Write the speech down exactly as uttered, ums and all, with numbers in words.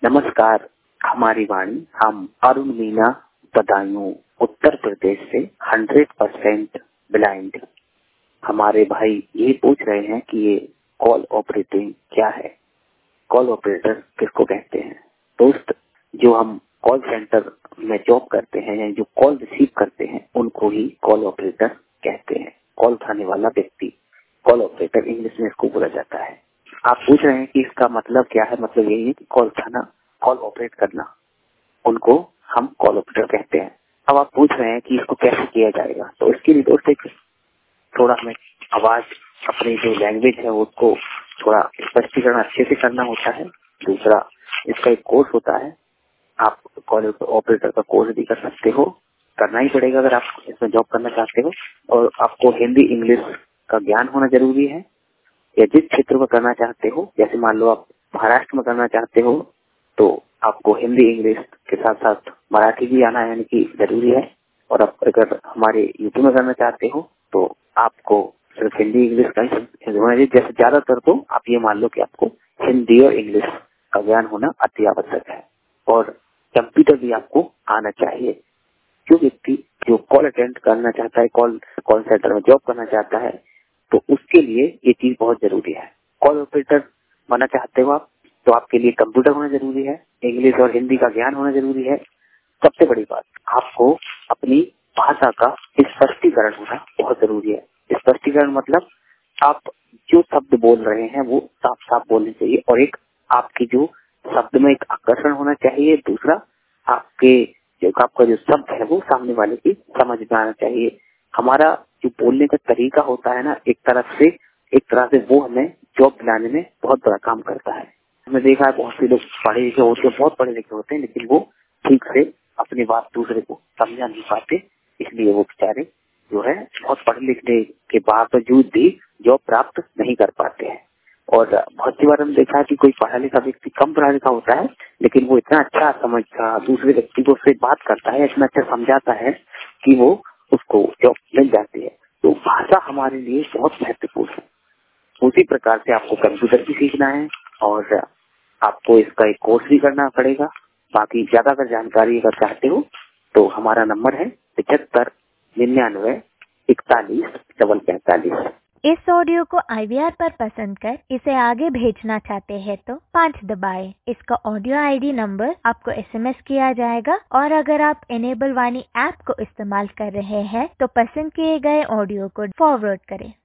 नमस्कार, हमारी वाणी हम अरुण मीना बदायूं उत्तर प्रदेश से हंड्रेड परसेंट ब्लाइंड। हमारे भाई ये पूछ रहे हैं कि ये कॉल ऑपरेटिंग क्या है, कॉल ऑपरेटर किसको कहते हैं। दोस्त, जो हम कॉल सेंटर में जॉब करते हैं या जो कॉल रिसीव करते हैं उनको ही कॉल ऑपरेटर कहते हैं। कॉल उठाने वाला व्यक्ति कॉल ऑपरेटर, इंग्लिश में इसको बोला जाता है। आप पूछ रहे हैं कि इसका मतलब क्या है। मतलब यही है कि कॉल उठाना, कॉल ऑपरेट करना, उनको हम कॉल ऑपरेटर कहते हैं। अब आप पूछ रहे हैं कि इसको कैसे किया जाएगा, तो इसके लिए दोस्त एक थोड़ा हमें आवाज, अपनी जो लैंग्वेज है उसको थोड़ा स्पष्टीकरण अच्छे से करना होता है। दूसरा, इसका एक कोर्स होता है। आप कॉल ऑपरेटर का कोर्स भी कर सकते हो, करना ही पड़ेगा अगर आप इसमें जॉब करना चाहते हो। और आपको हिंदी इंग्लिश का ज्ञान होना जरूरी है। या जिस क्षेत्र में करना चाहते हो, जैसे मान लो आप महाराष्ट्र में करना चाहते हो, तो आपको हिंदी इंग्लिश के साथ साथ मराठी भी आना यानी कि जरूरी है। और आप अगर हमारे यूपी में करना चाहते हो तो आपको सिर्फ हिंदी इंग्लिश का ही होना चाहिए। जैसे ज्यादातर तो आप ये मान लो कि आपको हिंदी और इंग्लिश का ज्ञान होना अति आवश्यक है। और कंप्यूटर भी आपको आना चाहिए। जो व्यक्ति जो कॉल अटेंड करना चाहता है, कॉल कॉल सेंटर में जॉब करना चाहता है, तो उसके लिए ये चीज बहुत जरूरी है। कॉल ऑपरेटर बनना चाहते हो आप, तो आपके लिए कंप्यूटर होना जरूरी है, इंग्लिश और हिंदी का ज्ञान होना जरूरी है। सबसे बड़ी बात, आपको अपनी भाषा का स्पष्टीकरण होना बहुत जरूरी है। स्पष्टीकरण मतलब आप जो शब्द बोल रहे हैं वो साफ साफ बोलने चाहिए। और एक आपकी जो शब्द में एक आकर्षण होना चाहिए। दूसरा, आपके जो आपका जो शब्द है वो सामने वाले की समझ में आना चाहिए। हमारा जो बोलने का तरीका होता है ना, एक तरफ से एक तरह से वो हमें जॉब दिलाने में बहुत बड़ा काम करता है। हमने देखा है बहुत से लोग पढ़े लिखे होते हैं, बहुत पढ़े लिखे होते हैं, लेकिन वो ठीक से अपनी बात दूसरे को समझा नहीं पाते। इसलिए वो बेचारे जो है बहुत पढ़े लिखने के बावजूद भी जॉब प्राप्त नहीं कर पाते हैं। और बहुत सी बार हमने देखा है कि कोई पढ़ा लिखा व्यक्ति कम पढ़ा लिखा होता है, लेकिन वो इतना अच्छा समझता, दूसरे व्यक्ति को उससे बात करता है, इतना अच्छा समझाता है कि वो उसको जॉब मिल जाती है। तो भाषा हमारे लिए बहुत महत्वपूर्ण है। उसी प्रकार से आपको कंप्यूटर भी सीखना है और आपको इसका एक कोर्स भी करना पड़ेगा। बाकी ज्यादा अगर जानकारी अगर चाहते हो तो हमारा नंबर है पचहत्तर निन्यानवे इकतालीस डबल पैंतालीस। इस ऑडियो को आई वी आर पर पसंद कर इसे आगे भेजना चाहते हैं तो पाँच दबाएं। इसका ऑडियो आई डी नंबर आपको एस एम एस किया जाएगा। और अगर आप इनेबल वाणी ऐप को इस्तेमाल कर रहे हैं तो पसंद किए गए ऑडियो को फॉरवर्ड करें।